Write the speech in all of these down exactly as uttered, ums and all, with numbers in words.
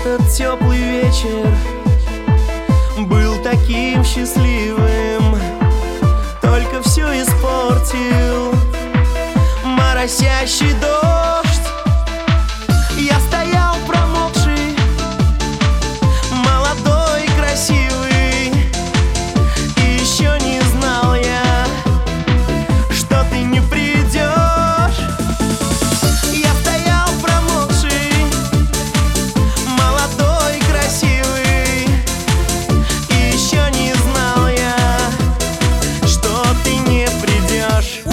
Этот теплый вечер был таким счастливым, только все испортил моросящий дождь. Я стоял промокший, молодой, красивый, и еще не знал я, что ты не придешь. Я стоял промокший, молодой, красивый, и еще не знал я, что ты не придешь.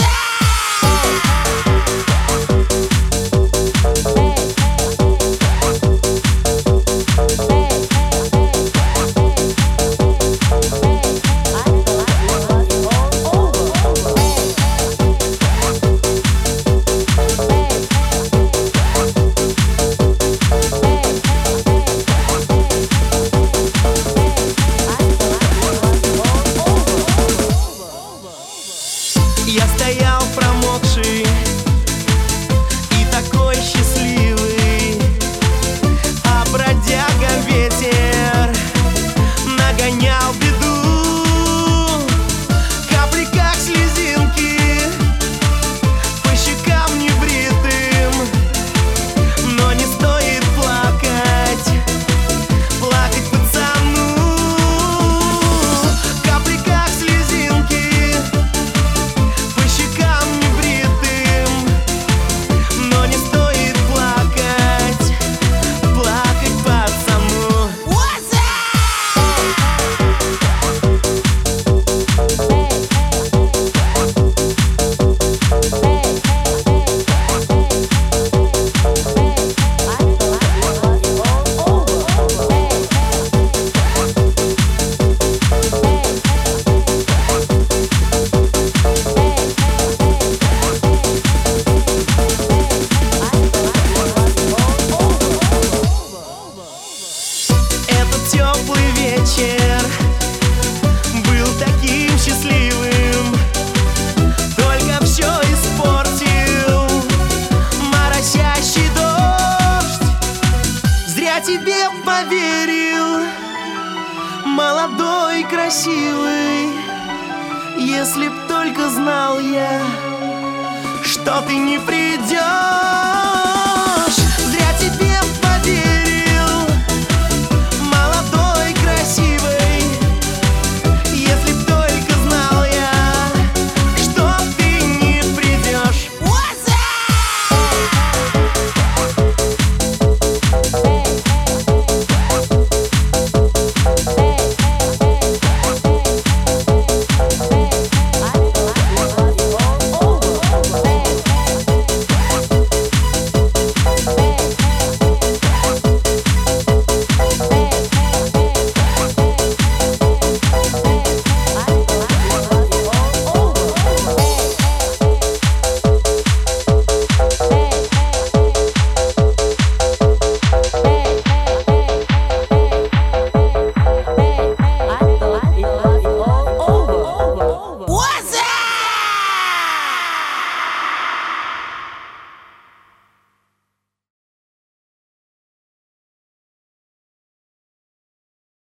Я стоял промокший и такой счастливый, а бродяга ветер нагонял беду. Капли, как слезинки, по щекам небритым, но не стоит плакать, плакать пацану. Капли, как слезинки, по щекам небритым, но не стоит плакать, плакать пацану. Этот теплый вечер был таким счастливым, только все испортил моросящий дождь. Зря тебе поверил, молодой, красивый, если б только знал я, что ты не придешь.